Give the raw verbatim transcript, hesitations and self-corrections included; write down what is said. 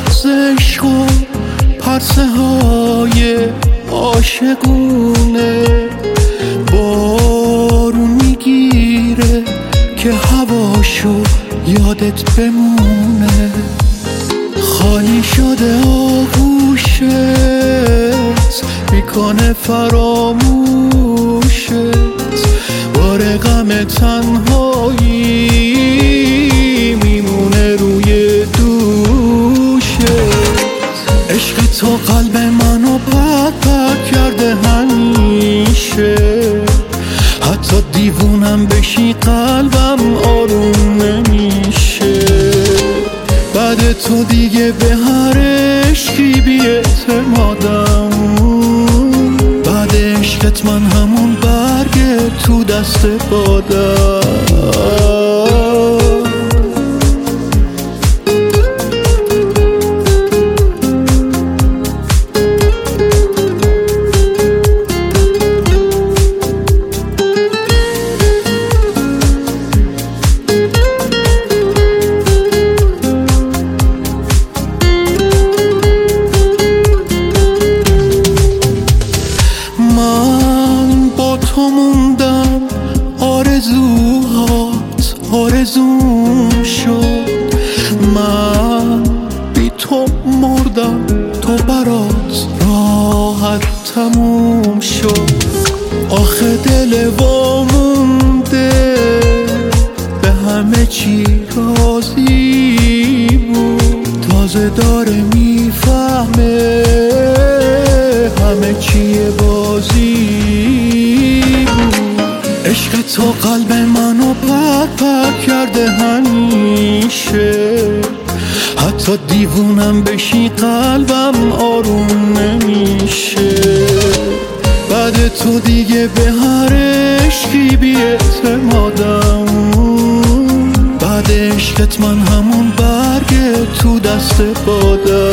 بغض عشق و پرسه های عاشقونه بارون میگیره که هواشو یادت بمونه. خالی شده آغوشت میکنه فراموشت، بار غم تنهایی میمونه روی دوشت. عشق تو قلب منو پک پک کرده همیشه، حتی دیوونم بشی قلبم آروم نمیشه. بعد تو دیگه به هر عشقی بی اعتمادم، بعد عشقت من همون برگ تو دست بادم. من با تو موندم، آرزوهات آرزوم شد. من بی تو مردم، تو برات راحت تموم شد. آخه دل وامونده به همه چی راضی بود، تازه داره میفهمه همه چیه بازی بود. عشق تو قلب منو پک پک کرده همیشه، حتی دیوونم بشی قلبم آروم نمیشه. بعد تو دیگه به هر عشقی بی اعتمادم، بعد عشقت من همون برگ تو دست بادم.